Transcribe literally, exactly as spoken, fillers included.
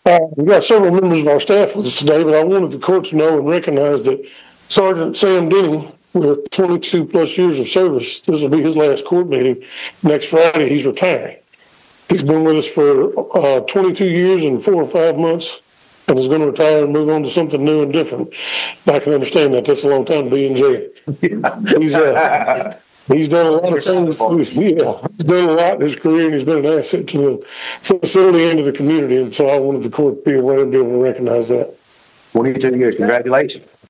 Uh, we got several members of our staff with us today, but I wanted the court to know and recognize that Sergeant Sam Denny, with twenty-two plus years of service, this will be his last court meeting. Next Friday, he's retiring. He's been with us for uh, twenty-two years and four or five months and is going to retire and move on to something new and different. I can understand that. That's a long time to be in jail. He's, uh, he's done a lot of things. Yeah, he's done a lot in his career, and he's been an asset to the facility and to the community. And so I wanted the court to be aware and be able to recognize that. twenty-two years, congratulations.